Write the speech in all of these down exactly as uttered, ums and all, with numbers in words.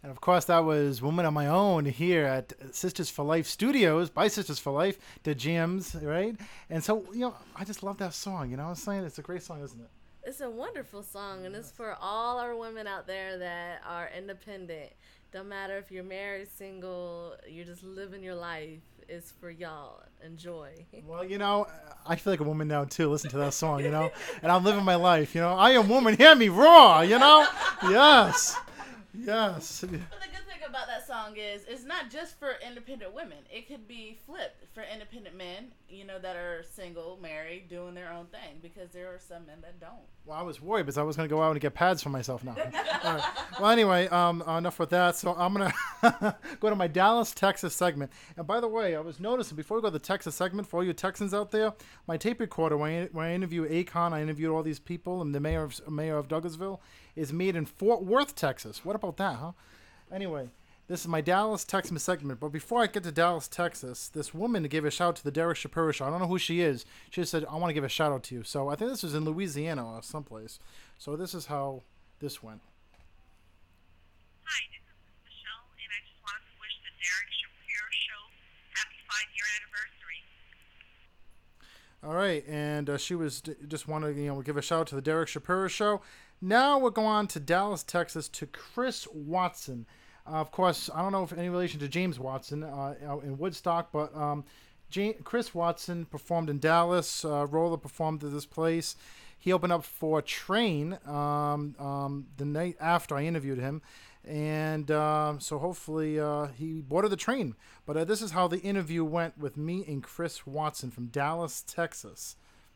And of course, that was Woman on My Own here at Sisters for Life Studios by Sisters for Life, the jams, right? And so, you know, I just love that song. You know what I'm saying? It's a great song, isn't it? It's a wonderful song, and it's for all our women out there that are independent. Don't matter if you're married, single, you're just living your life. It's for y'all. Enjoy. Well, you know, I feel like a woman now, too. Listen to that song, you know? And I'm living my life, you know? I am woman, hear me roar, you know? Yes. Yes. But the good thing about that song is it's not just for independent women. It could be flipped for independent men, you know, that are single, married, doing their own thing, because there are some men that don't. Well, I was worried because I was going to go out and get pads for myself now. All right. Well, anyway, um, enough with that. So I'm going to go to my Dallas, Texas segment. And by the way, I was noticing before we go to the Texas segment, for all you Texans out there, my tape recorder, when I, when I interview Akon, I interviewed all these people, and the mayor of, mayor of Douglasville, is made in Fort Worth, Texas. What about that, huh? Anyway, this is my Dallas, Texas segment. But before I get to Dallas, Texas, this woman gave a shout out to the Derek Shapiro show. I don't know who she is. She just said, I want to give a shout out to you. So I think this was in Louisiana or someplace. So this is how this went. Hi, this is Michelle, and I just wanted to wish the Derek Shapiro show happy five-year anniversary. All right, and uh, she was just wanted to, you know, give a shout out to the Derek Shapiro show. Now we're going on to Dallas, Texas, to Chris Watson. Uh, of course, I don't know if any relation to James Watson uh, out in Woodstock, but um, James, Chris Watson performed in Dallas. Uh, Roller performed at this place. He opened up for Train um, um, the night after I interviewed him. And uh, so hopefully uh, he boarded the train. But uh, this is how the interview went with me and Chris Watson from Dallas, Texas.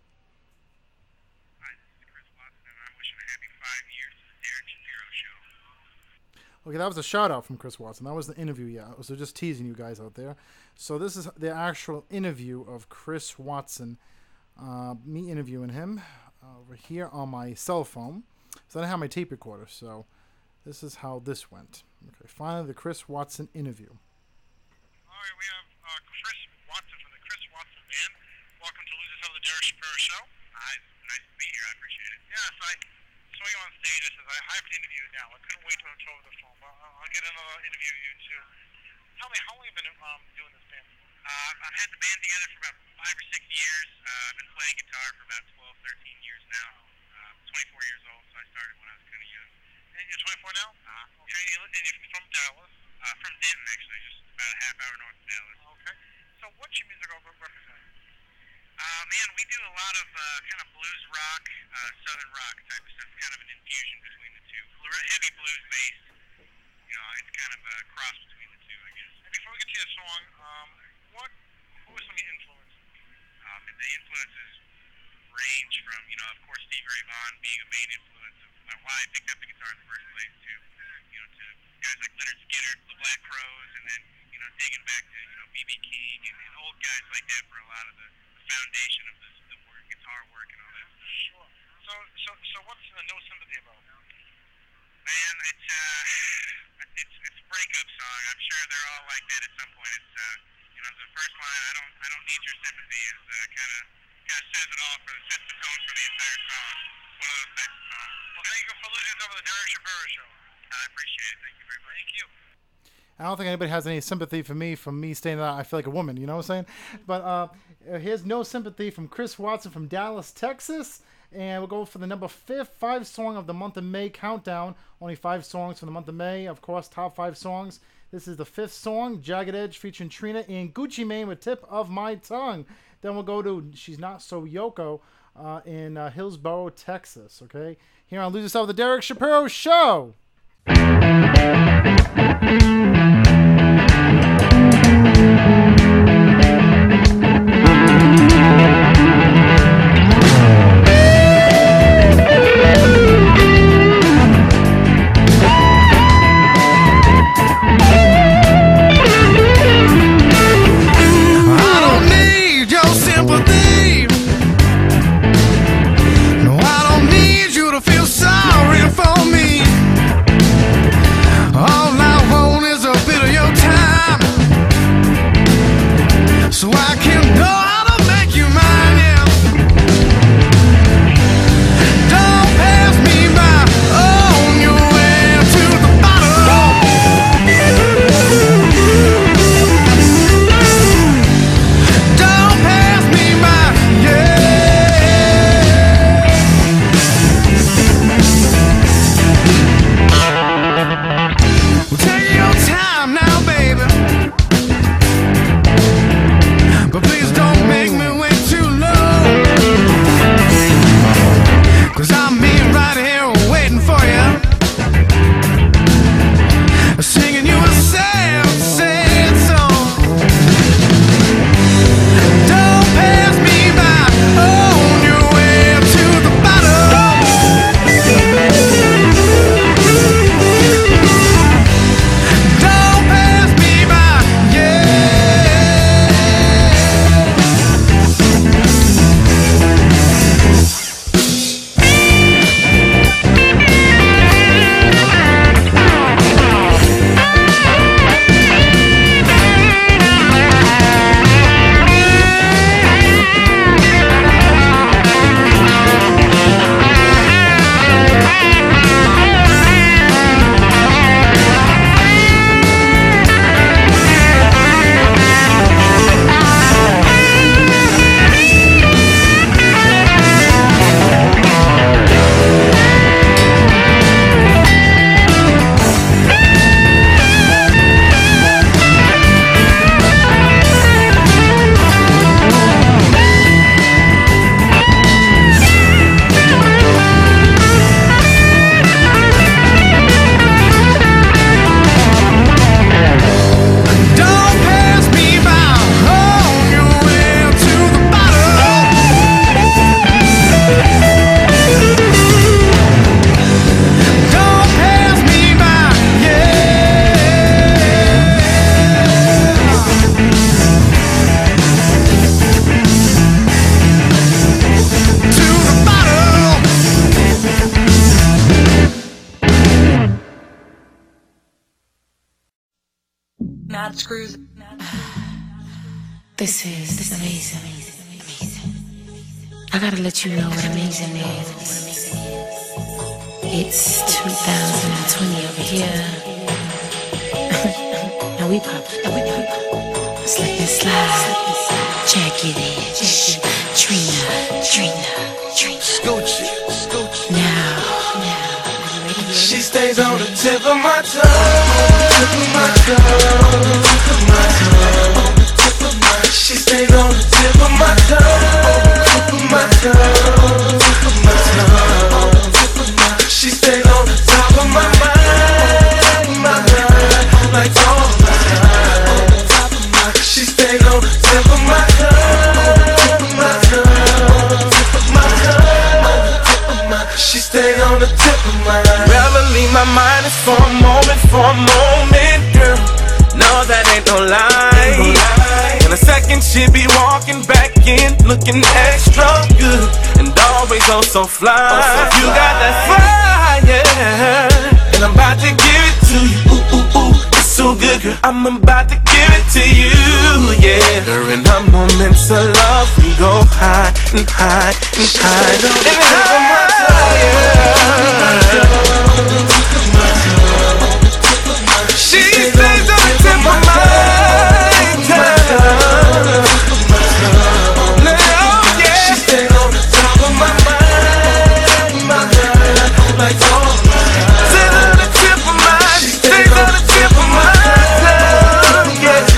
Hi, this is Chris Watson, and I'm wishing a happy five years to the Derek Shapiro show. Okay, that was a shout out from Chris Watson. That was the interview, yeah. So just teasing you guys out there. So this is the actual interview of Chris Watson. Uh, me interviewing him uh, over here on my cell phone. So I don't have my tape recorder, so this is how this went. Okay, finally the Chris Watson interview. All right, we have uh, Chris Watson from the Chris Watson Band. Welcome to Losers of the Derek Shapiro show. Hi, nice to be here. I appreciate it. Yes, I saw you on stage. I said I have to interview you now. I couldn't wait to have over the phone. But I'll, I'll get another interview of you too. Tell me, how long have you been um, doing this band? Uh, I've had the band together for about five or six years. Uh, I've been playing guitar for about twelve, thirteen years now. Uh, twenty-four years old, so I started when I was kind of young. And you're twenty-four now? Uh-huh. Okay, and you're from Dallas? Uh, from Denton, actually, just about a half hour north of Dallas. Okay. So what's your music over represent? Uh, man, we do a lot of uh, kind of blues rock, uh, southern rock type of stuff, kind of an infusion between the two. Heavy blues based. You know, it's kind of a cross between the two, I guess. And before we get to your song, um, what, who are some of your influences? Um, the influences range from, you know, of course, Stevie Ray Vaughan being a main influence of why I picked up the guitar in the first place, to, you know, to guys like Leonard Skinner, the Black Crowes, and then, you know, digging back to, you know, B B King and, and old guys like that for a lot of the, the foundation of this, the work, guitar work and all that. Sure. So, so, so what's uh, No Sympathy about? Man, it's uh, it's it's a breakup song. I'm sure they're all like that at some point. It's uh, you know, the first line, I don't I don't need your sympathy, is uh, kind of kind of says it all for the sets the tone for the entire song. It's one of those types of songs. Well, thank you for listening to the Derek Shapiro show. I appreciate it. Thank you very much. Thank you. I don't think anybody has any sympathy for me from me saying that I feel like a woman, you know what I'm saying? But uh, here's No Sympathy from Chris Watson from Dallas, Texas. And we'll go for the number fifth, five song of the month of May countdown. Only five songs for the month of May. Of course, top five songs. This is the fifth song, Jagged Edge featuring Trina and Gucci Mane with Tip of My Tongue. Then we'll go to She's Not So Yoko uh, in uh, Hillsboro, Texas. Okay, here on Lose Yourself, the Derek Shapiro Show. Feel sorry for me. All I want is a not screws. This is this amazing. I gotta let you know what amazing is. It's two thousand twenty over here. And we pop, and we pop. Slip and slide. Jagged edge. Trina, Trina, Trina. Scoochie, Scoochie. Now, now. You ready? You She ready? stays on the tip of my tongue. Tip of my tongue. Tip of my tongue. Tip of my. She stays on the tip of my tongue. Tip of my tongue. Tip of my tongue. Tip of my. She stays on the top of my mind. My mind. Like all my mind. Top of my. She stays on the tip of my tongue. Tip of my tongue. Tip of my tongue. Tip of my. She stays on the tip of my. Rather leave my mind is for a moment, for a moment, girl. No, that ain't no lie. In a second, she be walking back in, looking extra good, and always oh so fly. You got that fire, and I'm about to give it to you. Ooh, ooh, ooh, it's so good, girl. I'm about to give it to you, yeah. During our moments of love, we go high and high and high and high. She stays on the tip of my tongue. Oh yeah. She stays on the top of my mind, my mind, like all my mind. Stays on the tip of my, stays on the tip of my tongue, yeah.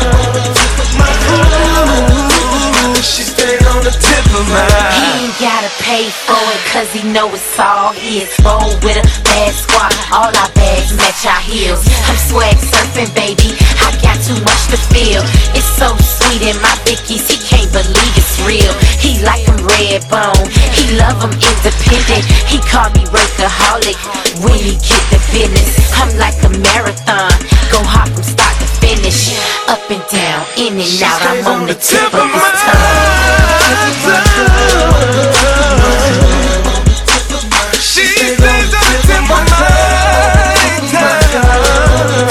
Ooh, she stays on the tip of my. He ain't gotta pay for it, cause he know it's all his. Roll with a bad squad, all our bags match our heels. I'm swag surfing, baby, I got too much to feel. It's so sweet in my Vickies, he can't believe it's real. He like him red bone, he love him independent. He call me workaholic when he get the business. I'm like a marathon, go hard from start to finish. Up and down, in and out, I'm on the tip of his tongue. She stays on the tip of my tongue.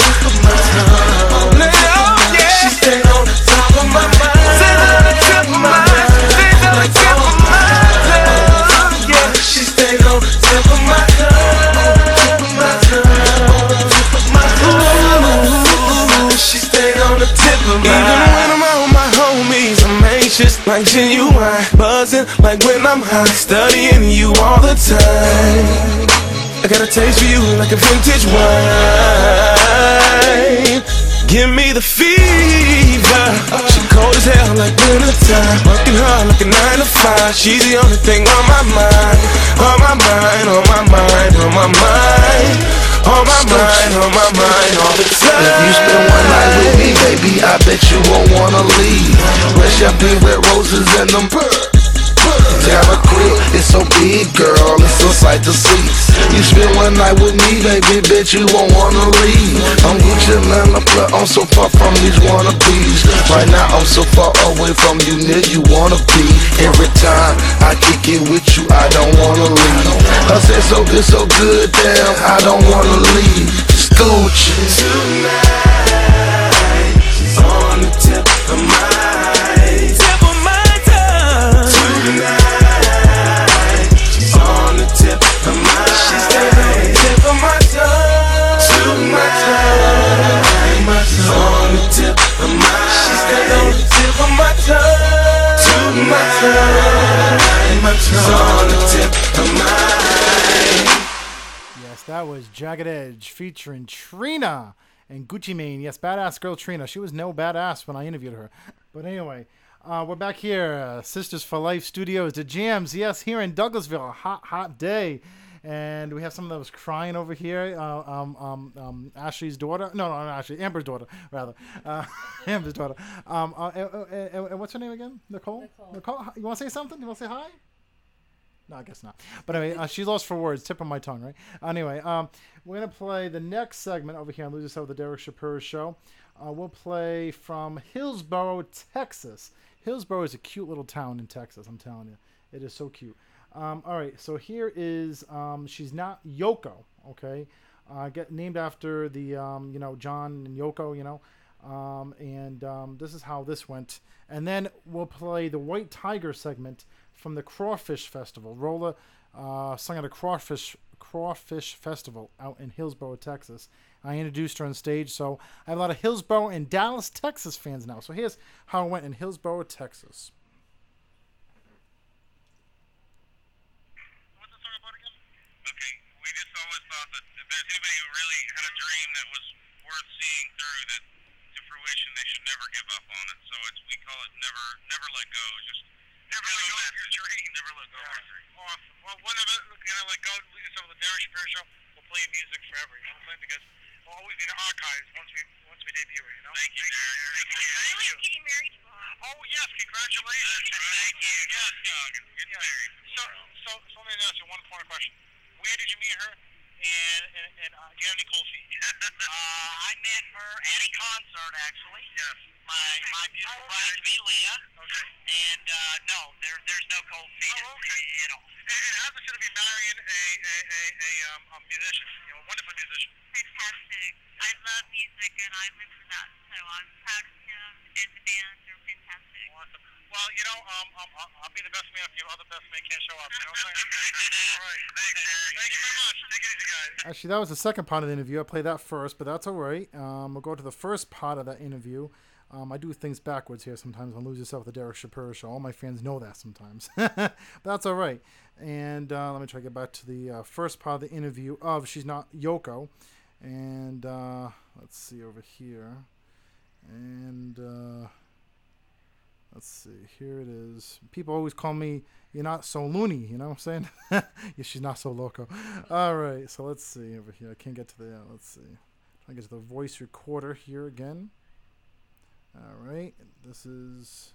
Oh yeah. She stays on the top of my mind. Stays on the tip of my, stays on the tip of my tongue. Yeah. She stays on the tip of my tongue. My tongue. Tip of my tongue. She stays on the tip of my. Even when I'm around my homies, I'm anxious like genuine, buzzing like when I'm high, studying you all the time. I got a taste for you like a vintage wine. Give me the fever. She cold as hell like wintertime. Working hard like a nine to five. She's the only thing on my mind. On my mind, on my mind, on my mind. On my mind, on my mind, all the time. If you spend one night with me, baby, I bet you won't wanna leave. Red champagne, red roses, and them pearls. Down a crib, it's so big, girl, it's a sight to see. You spend one night with me, baby, bet you won't wanna leave. I'm Gucci and the plug, I'm so far from these wannabes. Right now I'm so far away from you, nigga, you wanna be. Every time I kick it with you, I don't wanna leave. I said so good, so good, damn, I don't wanna leave. Just Gucci. Tonight, she's on the tip of my tip of my tongue. Tonight, she's on the tip of my. She stays on the tip of my tongue. Tonight, she's on the tip of my. She stays on the tip of my tongue. Tonight, she's on the tip of my. Yes, that was Jagged Edge featuring Trina and Gucci Mane. Yes, badass girl Trina. She was no badass when I interviewed her. But anyway, uh, we're back here. Uh, Sisters for Life Studios, the jams. Yes, here in Douglasville, a hot, hot day. And we have someone that was crying over here. Uh, um, um, um, Ashley's daughter. No, no, not Ashley. Amber's daughter, rather. Uh, Amber's daughter. Um, uh, and, and, and what's her name again? Nicole? Nicole. Nicole? You want to say something? You want to say hi? No, I guess not. But anyway, uh, she's lost for words. Tip of my tongue, right? Anyway, um, we're going to play the next segment over here on Lose Yourself with the Derek Shapiro Show. Uh, we'll play from Hillsboro, Texas. Hillsboro is a cute little town in Texas, I'm telling you. It is so cute. Um, all right, so here is, um, she's not Yoko, okay? Uh, get named after the, um, you know, John and Yoko, you know. Um, and um, this is how this went. And then we'll play the White Tiger segment from the Crawfish Festival. Rolla uh, sung at a crawfish crawfish festival out in Hillsboro, Texas. I introduced her on stage, so I have a lot of Hillsboro and Dallas, Texas fans now. So here's how it went in Hillsboro, Texas. What's the song about again? Okay, we just always thought that if there's anybody who really had a dream that was worth seeing through that to fruition, they should never give up on it. So it's we call it never never let go. Just never let go of your dream. Never let go of your dream. Awesome. Well, whenever you know, let go, lead us over the Derek Shapiro Show. We'll play music forever. You know what I'm saying? Because we'll always be in the archives once we once we debut it. You know. Thank you, Derek. Thank you. Thank you. Getting married tomorrow. Oh yes, congratulations. Thank you. Yes, Doug. Get married. So, so, so let me ask you one point question. Where did you meet her? And, and, and uh, do you have any cold feet? uh, I met her at a concert, actually. Yes. My my beautiful Oh, okay. bride to be Leah. Okay. And uh, no, there there's no cold feet Oh, okay. at all. And, and how's it going to be marrying a a a, a, um, a musician? You know, a wonderful musician. Fantastic. I love music and I live for that. So I'm proud of him and the band are fantastic. Awesome. Well, you know, um, um, I'll, I'll be the best man if you other best man can't show up. You know what I'm saying? All right. Thanks, Derek. Thank you very much. Take it easy, guys. Actually, that was the second part of the interview. I played that first, but that's all right. Um, we'll go to the first part of that interview. Um, I do things backwards here sometimes on Lose Yourself, the Derek Shapiro Show. All my fans know that sometimes. But that's all right. And uh, let me try to get back to the uh, first part of the interview of She's Not Yoko. And uh, let's see over here. And uh, let's see. Here it is. People always call me, you're not so loony. You know what I'm saying? Yeah, she's not so loco. All right. So let's see over here. I can't get to the, uh, let's see. Trying to get to the voice recorder here again. All right, this is,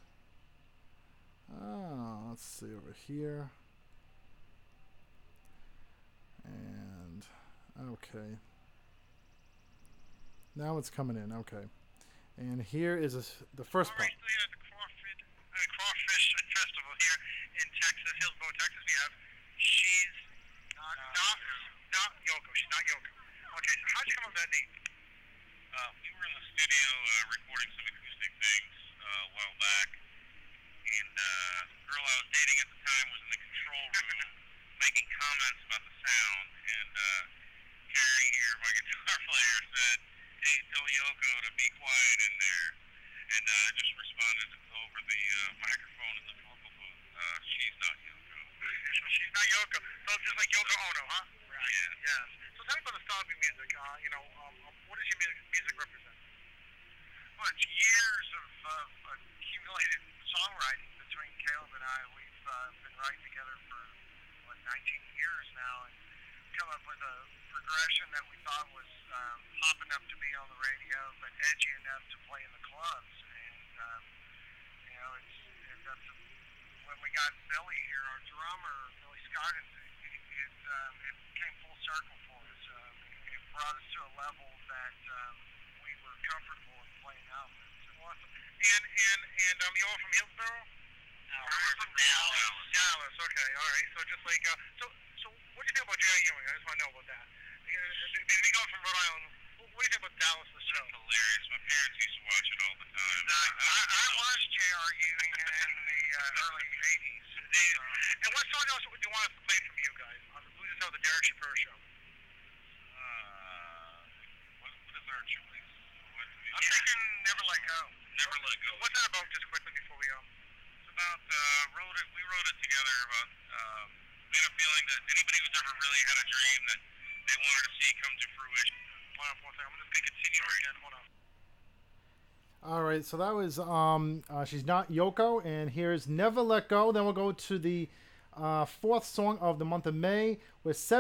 oh, let's see over here, and, okay, now it's coming in, okay, and here is a, the first All part. right, so yeah, the Crawfish, uh, Crawfish Festival here in Texas, Hillsboro, Texas. We have She's Not Not, not Yoko. She's Not Yoko. Okay, so how'd you come up with that name? Uh, we were in the studio uh, recording some acoustic things uh, a while back, and uh, the girl I was dating at the time was in the control room making comments about the sound, and uh, Carrie here, my guitar player, said, "Hey, tell Yoko to be quiet in there," and uh, I just responded over the uh, microphone in the vocal booth, uh, "She's not Yoko." She's not Yoko. So it's just like Yoko Ono, huh? Right. Yeah. Yes. So tell me about the style of your music. Uh, you know, um, um, what does your music, music represent? Well, it's years of, of accumulated songwriting between Caleb and I. We've uh, been writing together for, what, nineteen years now, and come up with a progression that we thought was um, pop enough to be on the radio, but edgy enough to play in the clubs. And, um, you know, it's, it, that's a, when we got Billy here, our drummer, Billy Scott, it, it, it, um, it came full circle for us. Um, it, it brought us to a level that um, we were comfortable in playing out with. Awesome. And, and, and um, you all from Hillsboro? No, we're from Dallas. Dallas, okay, all right. So just like, uh, so, so what do you think about J R. Ewing? I just want to know about that. Because we come from Rhode Island. What do you think about Dallas, the show? It's hilarious. My parents used to watch it all the time. I, I, I watched J R. Ewing in the uh, early eighties. And what song else would you want us to play from you guys on the Lose Yourself, the Derek Shapiro Show? Uh, what, what is our choice? What, I'm yeah. thinking Never Let Go. Never Let Go. What's that about, just quickly before we um? It's about uh, wrote it. We wrote it together about um, we had a feeling that anybody who's ever really had a dream that they wanted to see come to fruition. Hold on for one second. I'm just gonna continue again. Hold on. All right, so that was um, uh, She's Not Yoko, and here's Never Let Go. Then we'll go to the uh, fourth song of the month of May with seven.